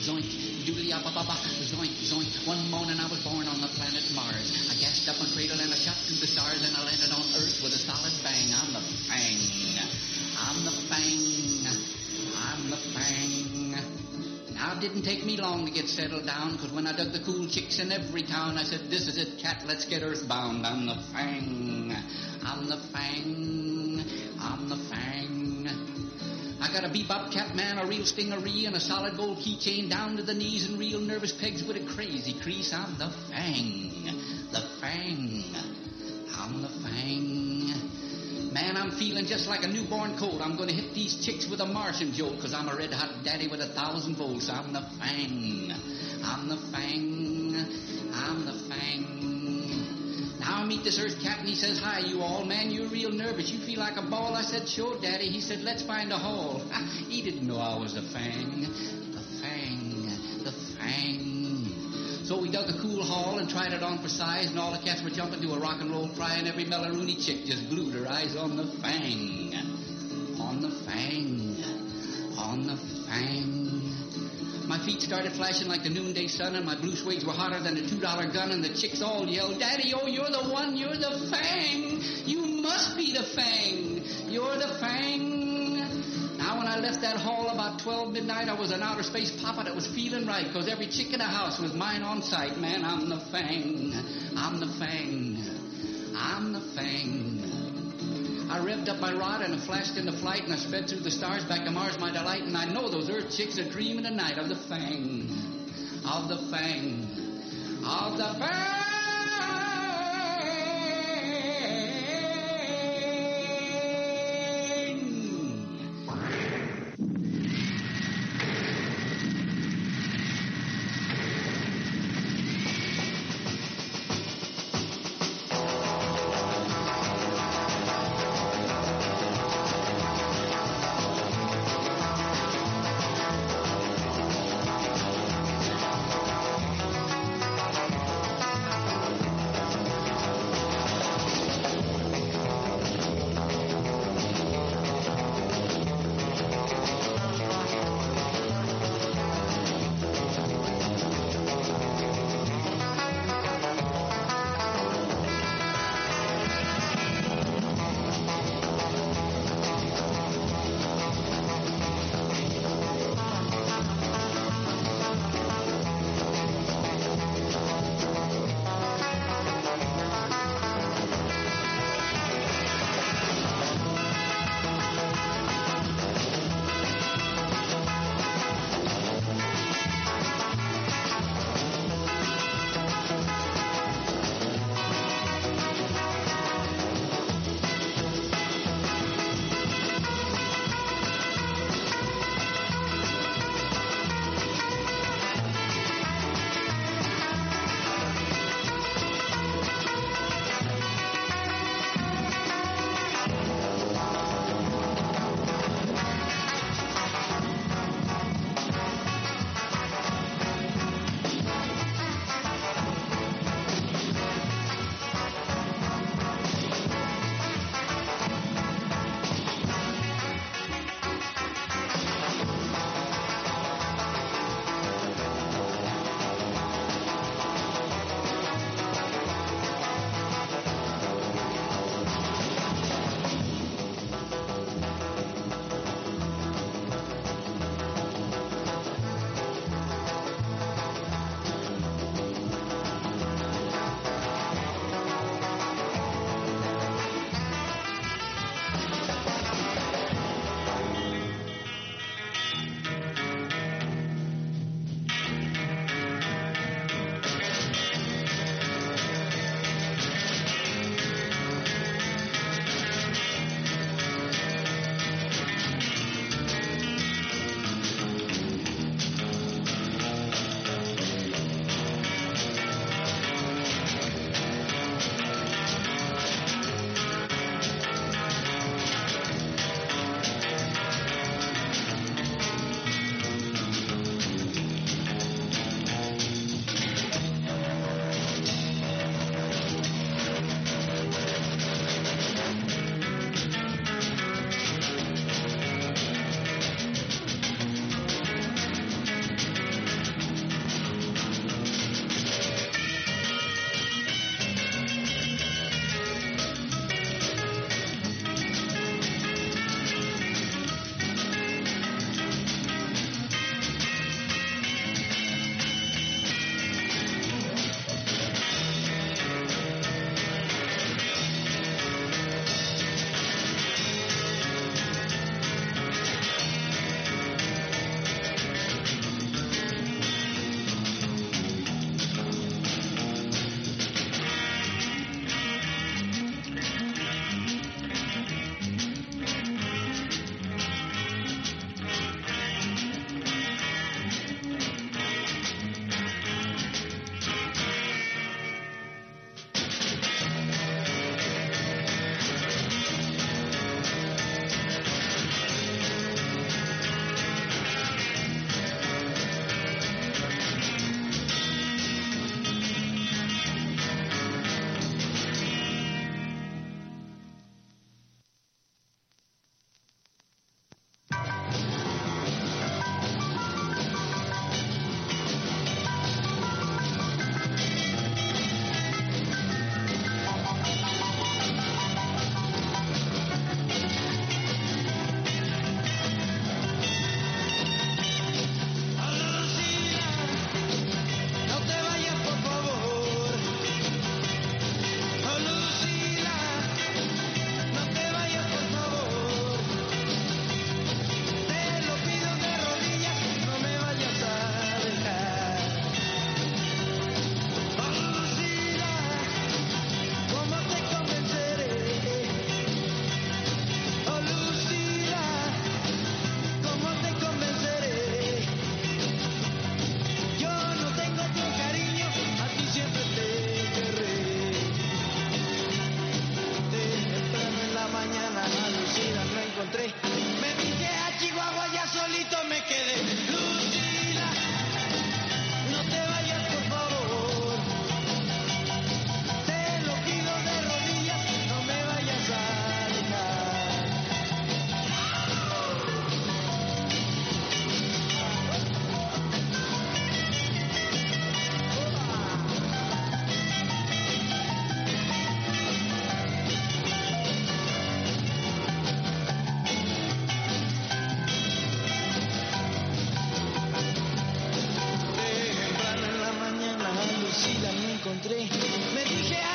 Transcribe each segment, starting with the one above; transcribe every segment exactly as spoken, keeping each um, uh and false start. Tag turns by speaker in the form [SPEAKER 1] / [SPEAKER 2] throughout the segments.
[SPEAKER 1] zoink, doodly-ah-ba-ba-ba, zoink, zoink. One morning I was born on the planet Mars. I gassed up my cradle and I shot through the stars and I landed on Earth with a solid bang. I'm the Fang. I'm the Fang. I'm the Fang. Now, it didn't take me long to get settled down, because when I dug the cool chicks in every town, I said, this is it, cat, let's get earthbound. I'm the Fang. I'm the Fang. I'm the Fang. I got a bebop cap man, a real stingaree, and a solid gold keychain down to the knees, and real nervous pegs with a crazy crease. I'm the Fang. The Fang. I'm the Fang. Man, I'm feeling just like a newborn colt. I'm going to hit these chicks with a Martian jolt, because I'm a red-hot daddy with a thousand volts. I'm the Fang. I'm the Fang. I'm the Fang. Now I meet this Earth cat, and he says, hi, you all. Man, you're real nervous. You feel like a ball. I said, sure, Daddy. He said, let's find a hole. He didn't know I was the Fang. The Fang. The Fang. So we dug a cool hole and tried it on for size, and all the cats were jumping to a rock and roll cry, and every Mellaroony chick just glued her eyes on the Fang. On the Fang. On the Fang. My feet started flashing like the noonday sun, and my blue suedes were hotter than a two-dollar gun, and the chicks all yelled, Daddy, oh, you're the one, you're the Fang. You must be the Fang. You're the Fang. Now, when I left that hall about twelve midnight, I was an outer space papa that was feeling right, because every chick in the house was mine on sight. Man, I'm the Fang. I'm the Fang. I'm the Fang. I revved up my rod and I flashed into flight, and I sped through the stars back to Mars, my delight, and I know those Earth chicks are dreaming tonight of the Fang. Of the Fang. Of the Fang.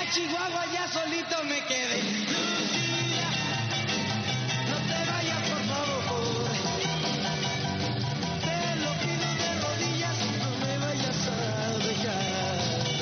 [SPEAKER 2] Chihuahua ya solito me quedé. Lucía, no te vayas por favor. Te lo pido de rodillas, no me vayas a dejar.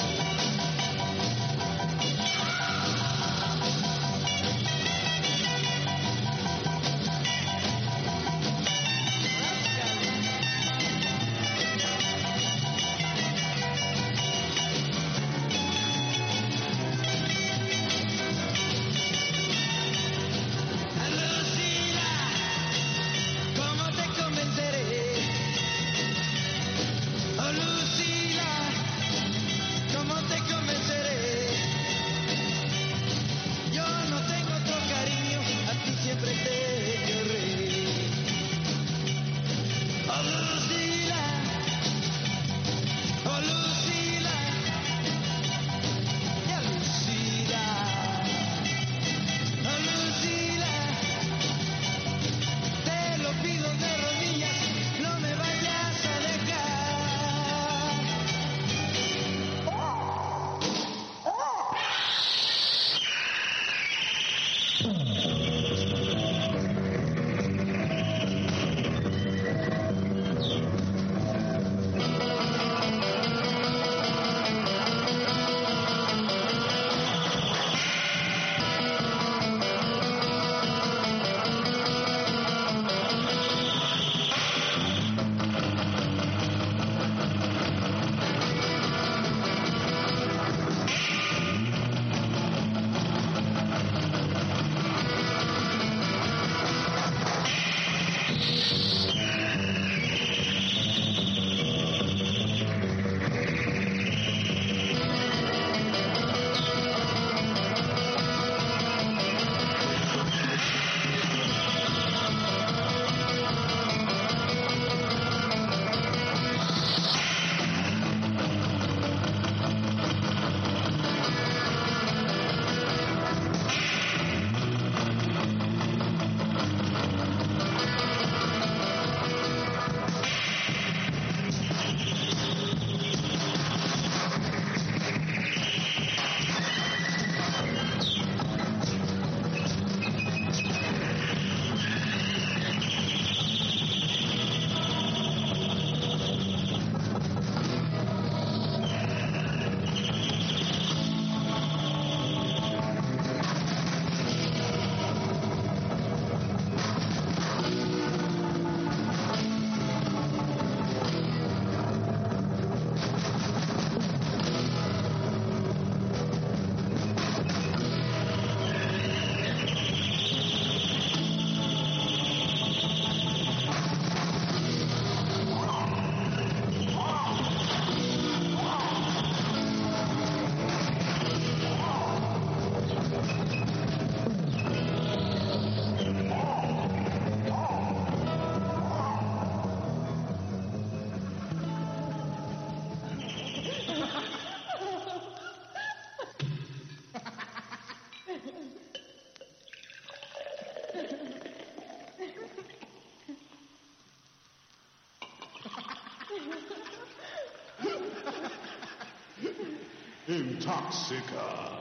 [SPEAKER 3] Intoxica.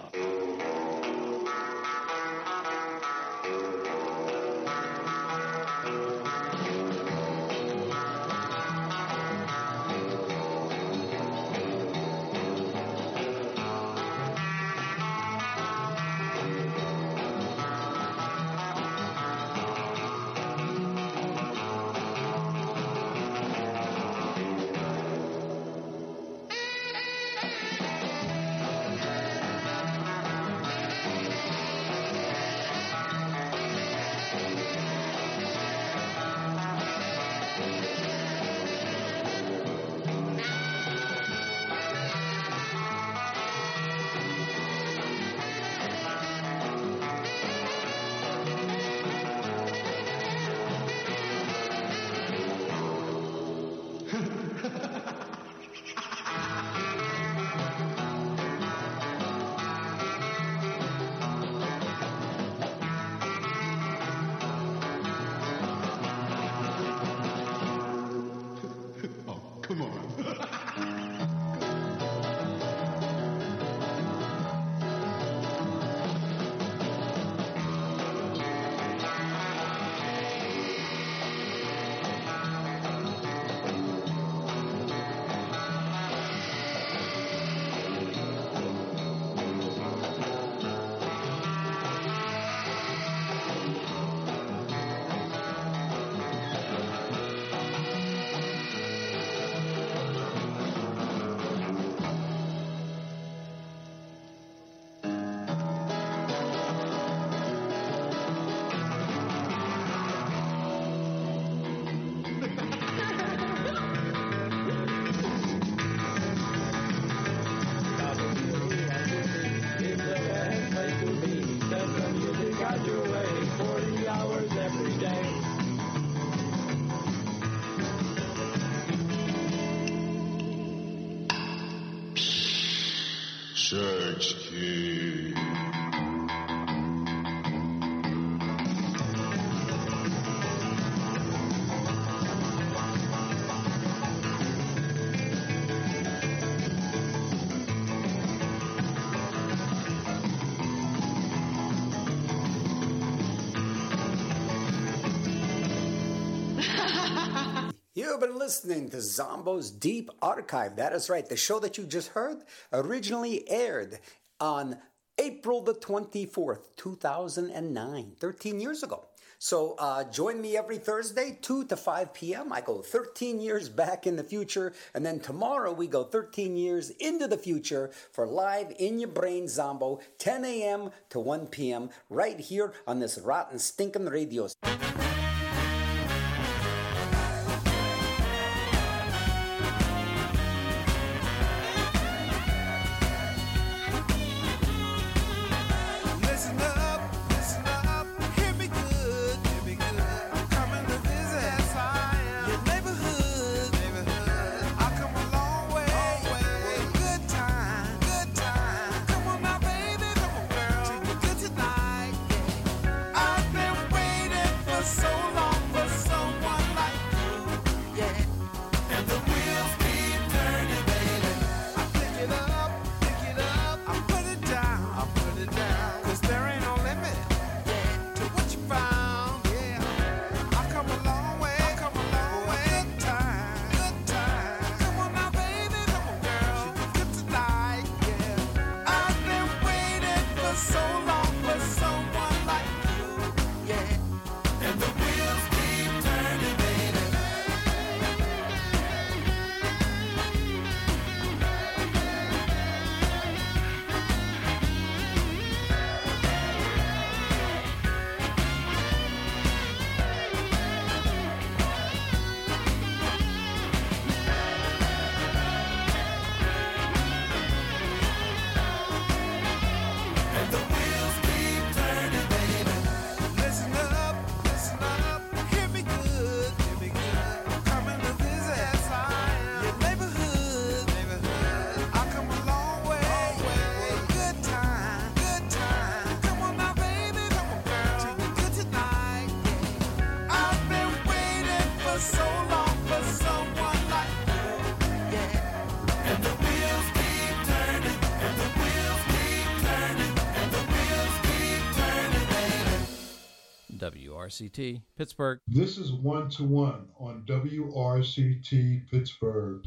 [SPEAKER 3] Search Key.
[SPEAKER 4] You've been listening to Zombo's Deep Archive. That is right. The show that you just heard originally aired on April the twenty-fourth, two thousand nine, thirteen years ago. So uh, join me every Thursday, two to five p.m. I go thirteen years back in the future, and then tomorrow we go thirteen years into the future for Live in Your Brain Zombo, ten a.m. to one p.m. right here on this rotten, stinking radio.
[SPEAKER 5] W R C T Pittsburgh.
[SPEAKER 6] This is One to One on W R C T Pittsburgh.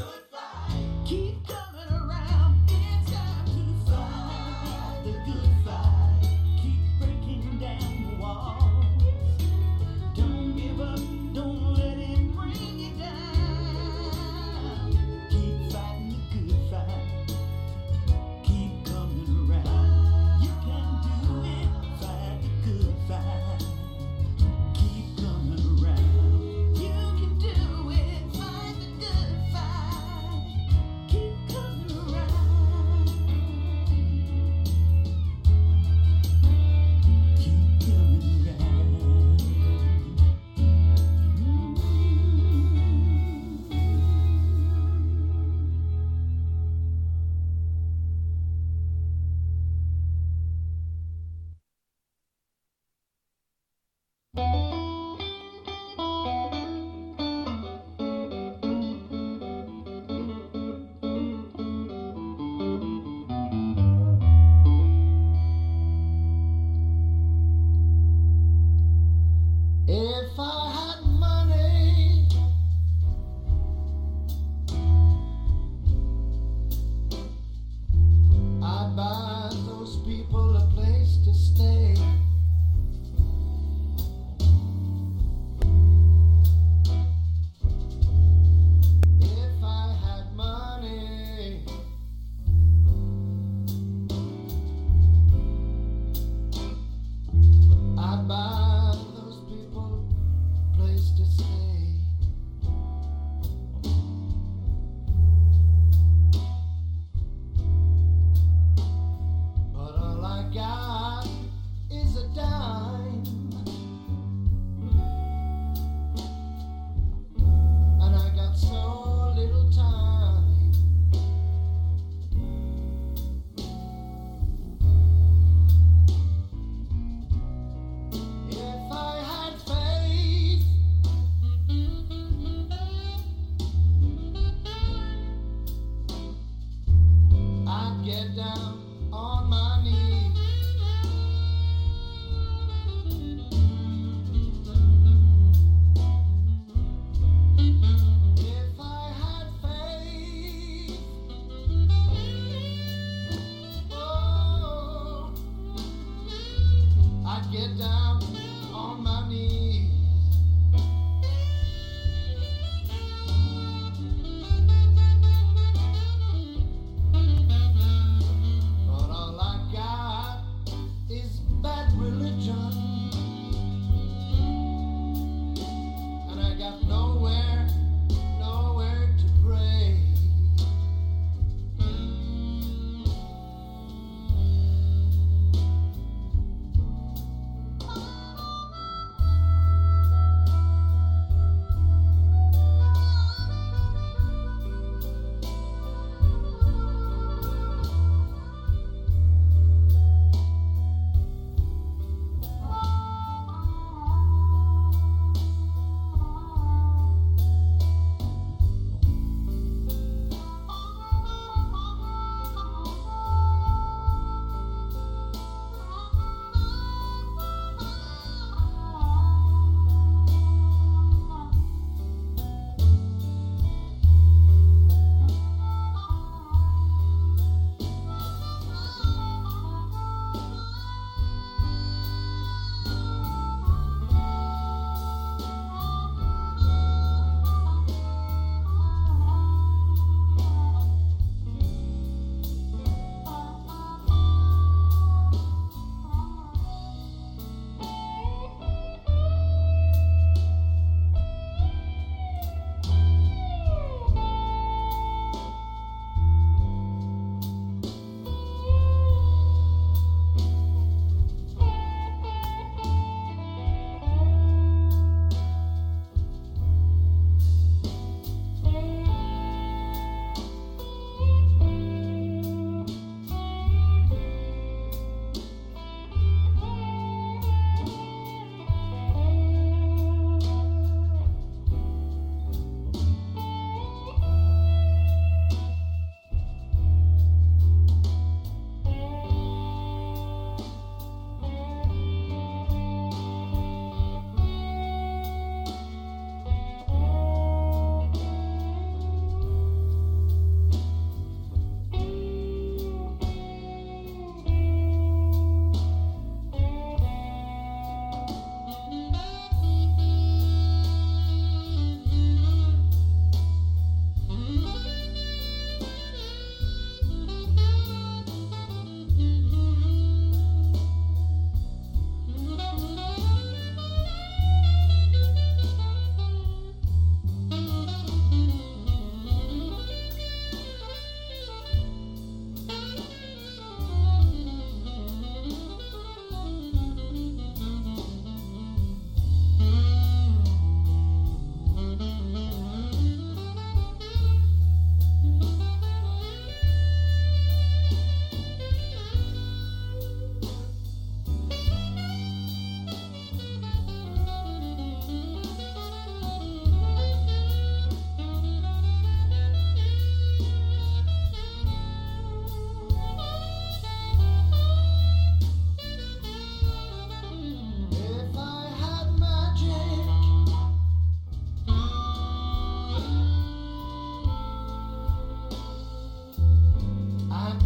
[SPEAKER 7] Keep coming around. It's time to fight the good fight. Keep breaking down the walls. Don't give up. Don't let it bring you down. Keep fighting the good fight. Keep coming around. You can do it. Fight the good fight. Keep coming around. You can do it. Fight the good fight.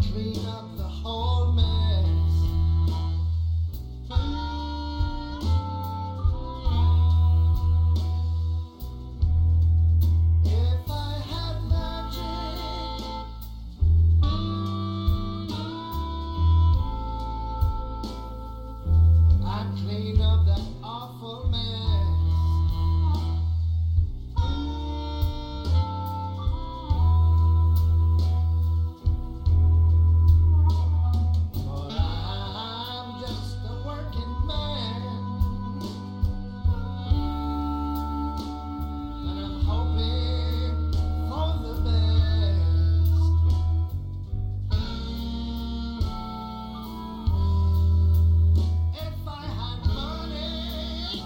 [SPEAKER 2] clean up the whole mess. If I had magic, I'd clean up that awful mess. But I'm just a working man, and I'm hoping for the best. If I had money,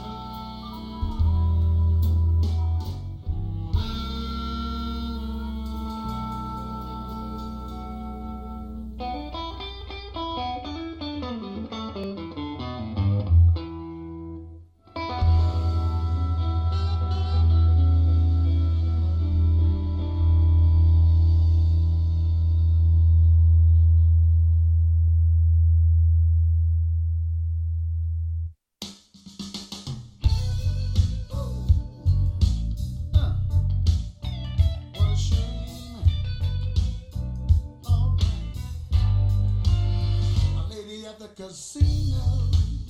[SPEAKER 2] uh, what a shame. All right. A lady at the casino,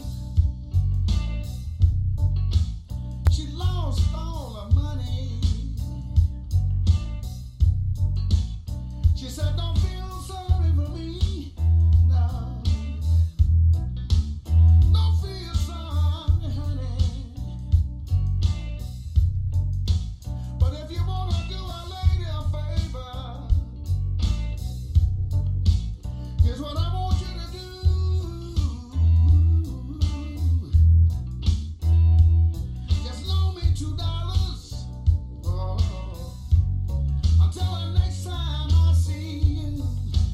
[SPEAKER 2] she lost all her money. She said, "Don't feel sorry for me, no. Don't feel sorry, honey. But if you wanna do a lady a favor, here's what I want you to do. Just loan me two dollars. Oh, until the next time I see you.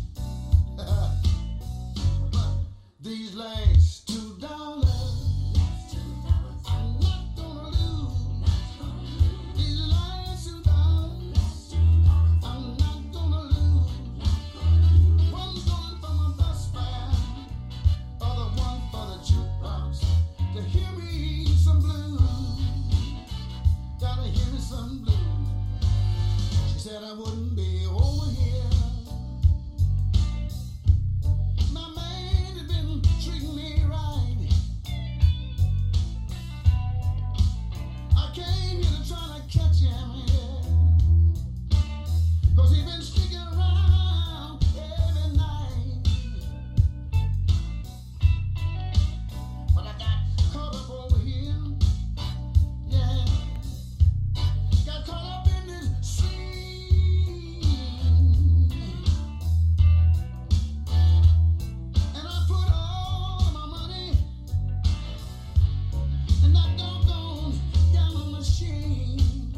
[SPEAKER 2] These last two dollars, I'm not gonna lose. These last two dollars, I'm not gonna lose. One's going for my bus fare, other one for the jukebox to hear me some blues. Gotta hear me some blues. She said I wouldn't be over here. My man had been treating me right. I came here to try to catch him, yeah. Cause he been sticking around every night. But I got caught up over here, yeah. Got caught up in this scene. And I put all my money in that doggone gambling machine.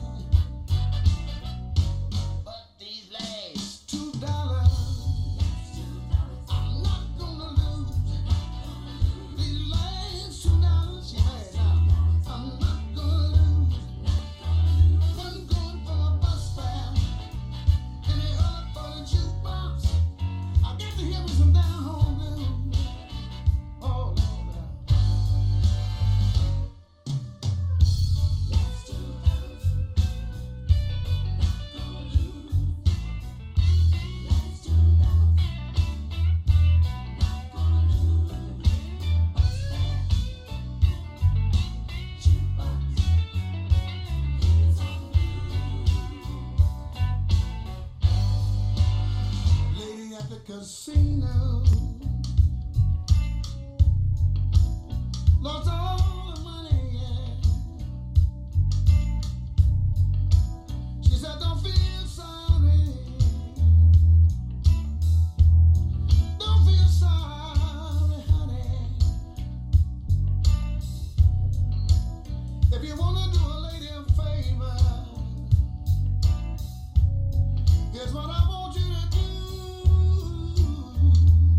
[SPEAKER 2] But these last two dollars, I'm not gonna lose. These last two dollars, yeah, I'm not gonna lose. One going for a bus fare, and the other for the jukebox. I get to hear me some down home blues. Oh, Lord. Lady at the casino lost all the money, yeah. She said, "Don't feel sorry. Don't feel sorry, honey. If you wanna do a lady a favor, here's what I want you to do.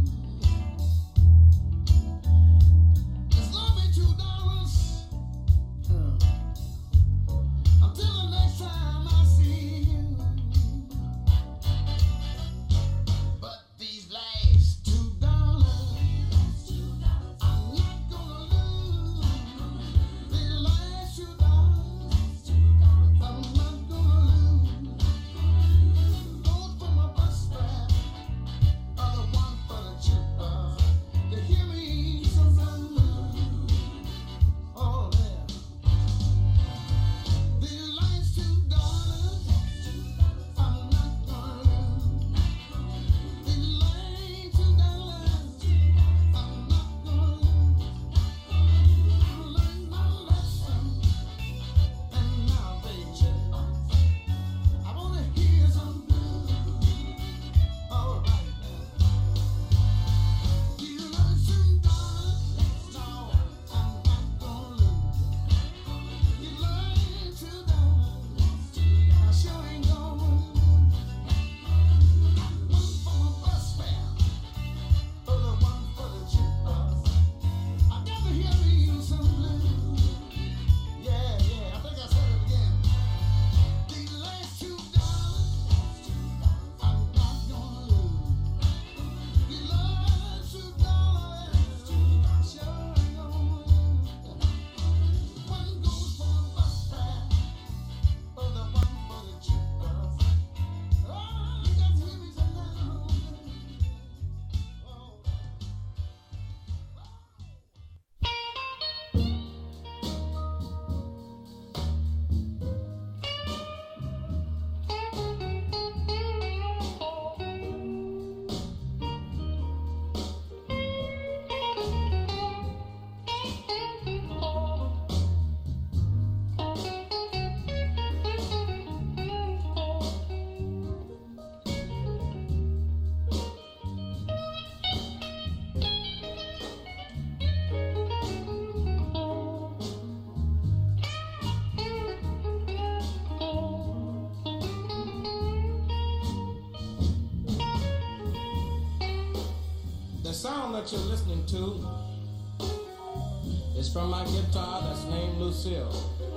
[SPEAKER 8] The sound that you're listening to is from my guitar that's named Lucille.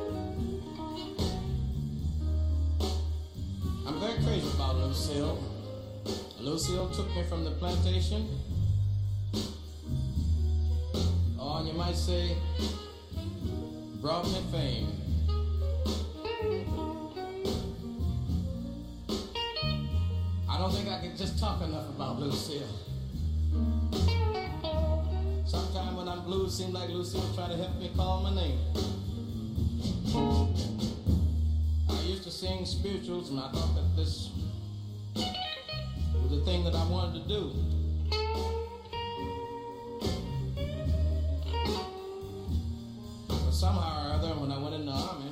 [SPEAKER 8] I'm very crazy about Lucille. Lucille took me from the plantation, or you might say, brought me fame. I don't think I can just talk enough about Lucille. Sometimes when I'm blue, it seems like Lucille trying to help me call my name. I used to sing spirituals, and I thought that this was the thing that I wanted to do. But somehow or other, when I went in the army,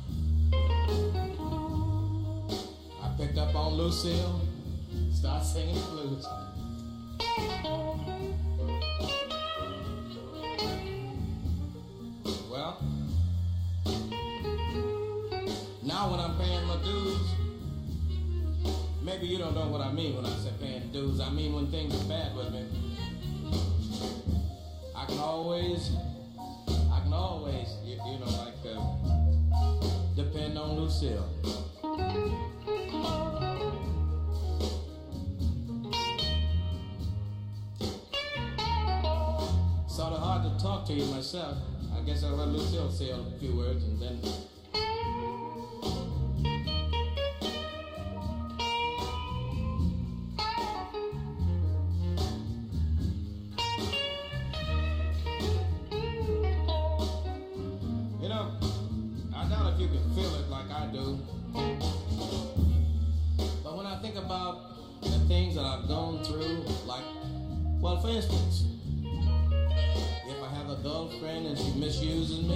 [SPEAKER 8] I picked up on Lucille, started singing blues. Well, now when I'm paying my dues, maybe you don't know what I mean when I say paying dues. I mean when things are bad with me, I can always, I can always, you, you know, like, uh, depend on Lucille. Sort of hard to talk to you myself. I guess I'll let Lucille say a few words and then. You know, I doubt if you can feel it like I do. But when I think about the things that I've gone through, like, well, for instance, if I have a girlfriend and she misuses me,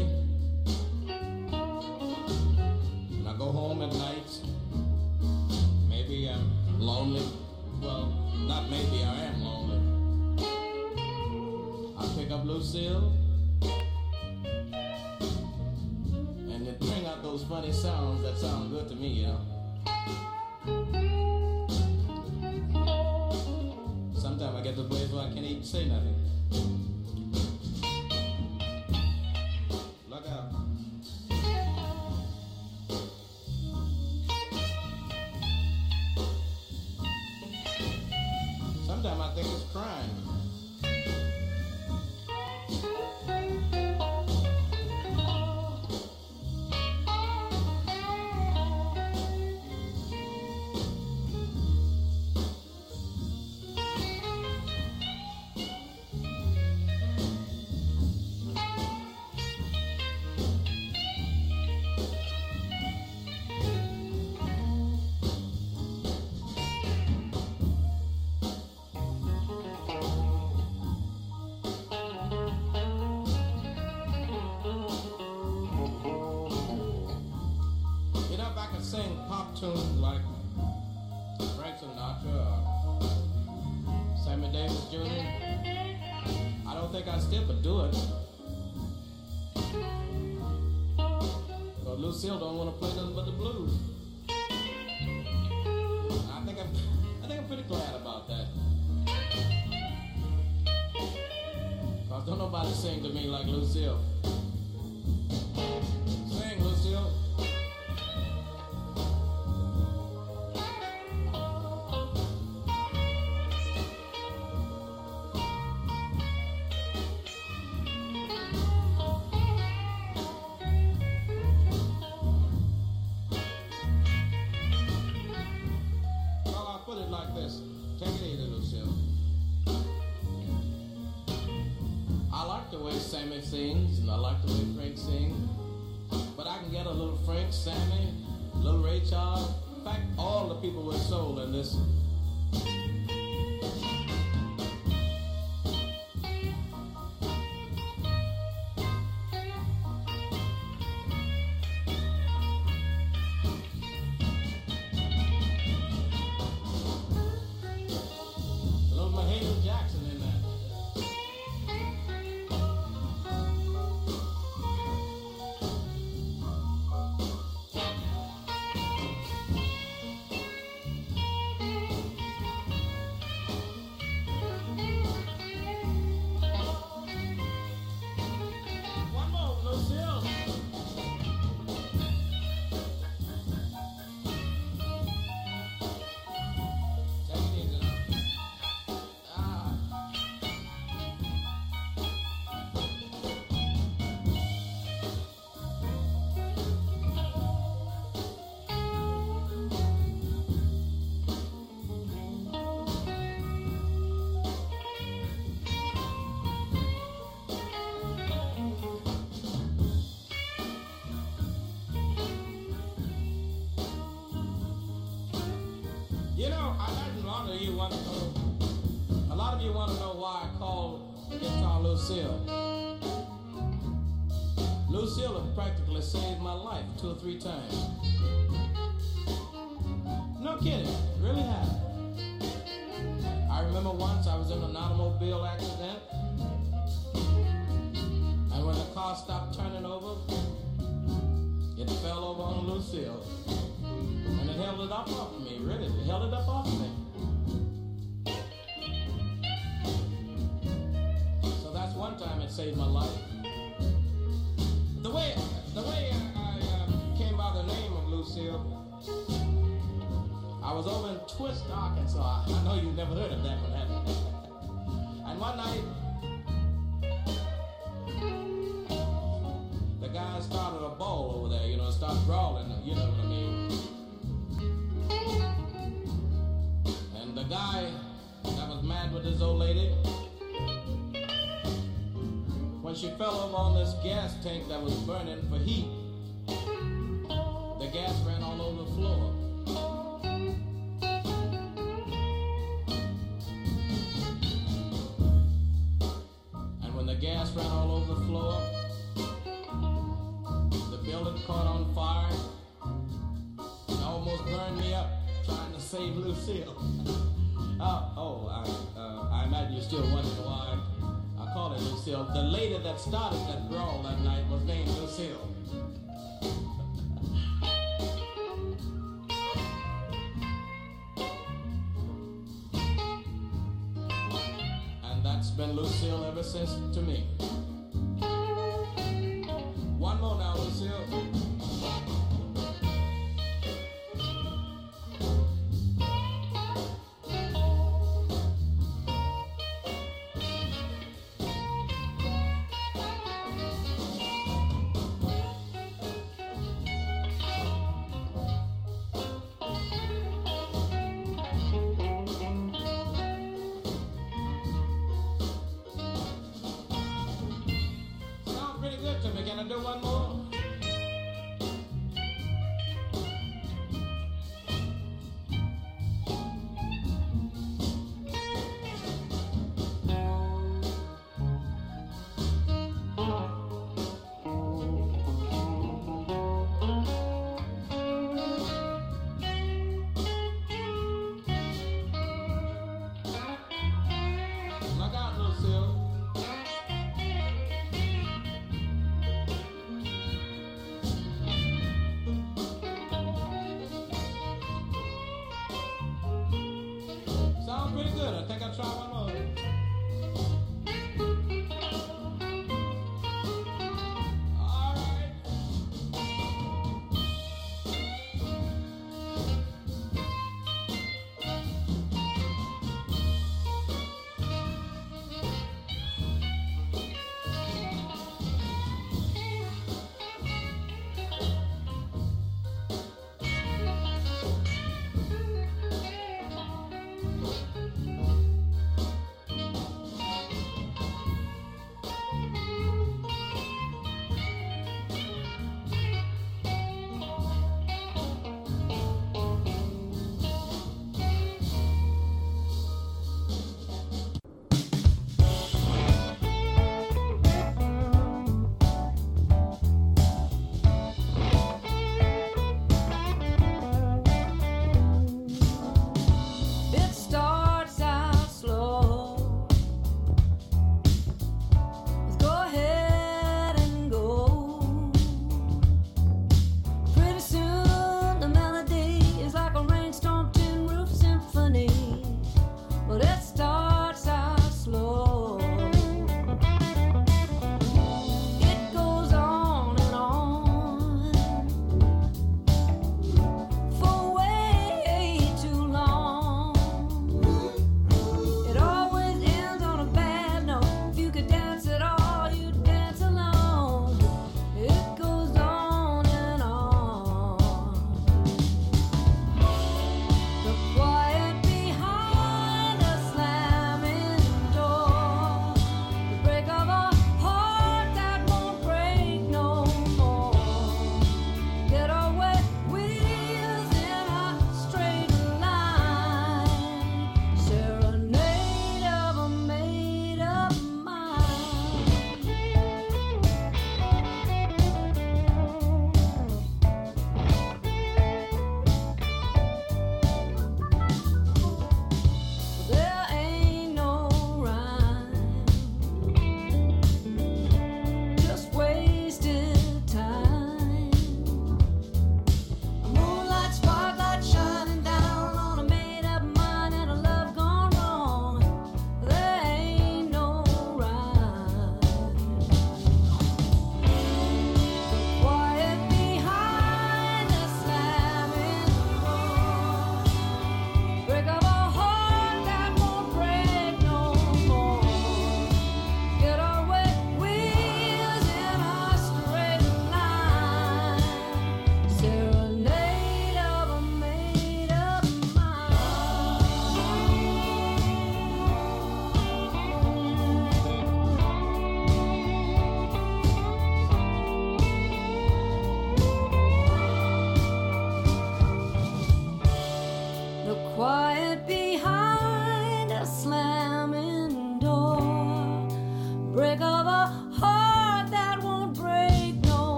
[SPEAKER 8] and I go home at night, maybe I'm lonely. Well, not maybe, I am lonely. I pick up Lucille, and it bring out those funny sounds that sound good to me, you know. Sometimes I get to the place where I can't even say nothing. Look out. Sometimes I think it's crying. You know, if I could sing pop tunes like Frank Sinatra or Sammy Davis Junior, I don't think I still could do it. But Lucille don't want to play nothing but the blues. I think I'm, I think I'm pretty glad about that. Cause don't nobody sing to me like Lucille. Sing, Lucille. Well, I'll put it like this. Take it easy, Lucille. I like the way Sammy sings, and I like the way Frank sings. But I can get a little Frank, Sammy, a little Ray Charles. In fact, all the people with soul in this. A little Mahalia Jackson in that. I imagine a lot of you want to know. A lot of you want to know why I called the guitar Lucille. Lucille has practically saved my life two or three times. No kidding, really have. I remember once I was in an automobile accident, and when the car stopped turning over, it fell over on Lucille, and it held it up off of me. Really, it held it up off of me. So that's one time it saved my life. The way, the way I, I uh, came by the name of Lucille, I was over in Twist, Arkansas. I know you've never heard of that one, have you? And one night, the guy started a ball over there, you know, started brawling, you know what I mean. And the guy that was mad with this old lady, when she fell over on this gas tank that was burning for heat, the gas ran all over the floor. And when the gas ran all over the floor, the building caught on fire. It almost burned me up trying to save Lucille. oh, oh I, uh, I imagine you're still wondering why I call it Lucille. The lady that started that brawl that night was named Lucille. And that's been Lucille ever since to me. One more now, Lucille. Can I do one more? Look out, Lucille. Sounds pretty good. I think I'll try one more. All right.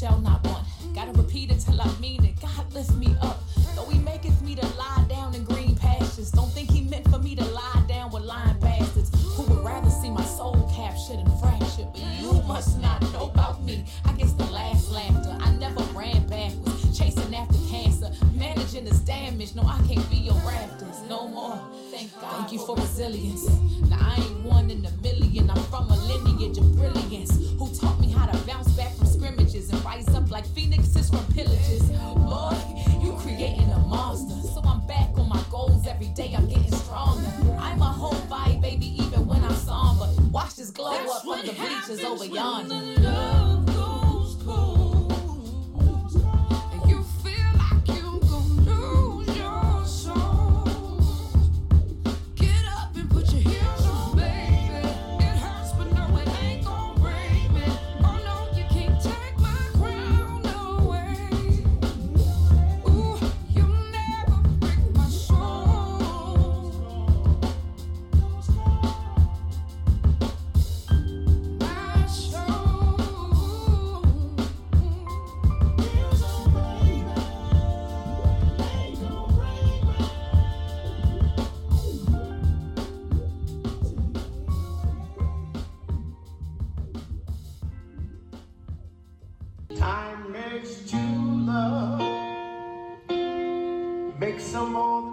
[SPEAKER 9] shall not want. Gotta repeat it till I mean it. God lift me up. Though he maketh me to lie down in green pastures. Don't think he meant for me to lie down with lying bastards who would rather see my soul captured and fractured. But you must not know about me. I guess the last laughter. I never ran backwards, chasing after cancer, managing this damage. No, I can't be your rafters no more. Thank God. Thank you for resilience. Now I ain't one in a million. I'm from a lineage of brilliance who taught me how to bounce back from scrimmages and rise up like phoenixes from pillages. Boy, you creating a monster. So I'm back on my goals every day. I'm getting stronger. I'm a whole vibe, baby, even when I'm somber. Watch this glow
[SPEAKER 7] That's
[SPEAKER 9] up from the bleachers over yonder.
[SPEAKER 7] when the love goes cold. And you feel like you gon' lose your soul. Get up and put your heels on, baby. It hurts, but no, it ain't gon' break me. Oh no, you can't take my crown away. Ooh, you never break my soul. My soul.
[SPEAKER 2] Time makes two love, makes some more